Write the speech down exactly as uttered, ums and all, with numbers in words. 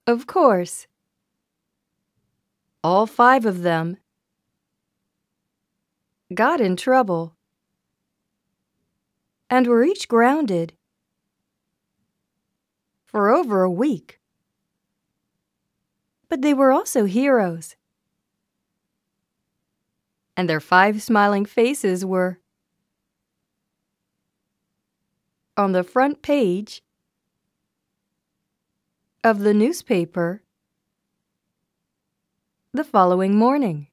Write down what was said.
Of course. All five of them got in trouble and were each grounded for over a week. But they were also heroes, and their five smiling faces were on the front page of the newspaper the following morning.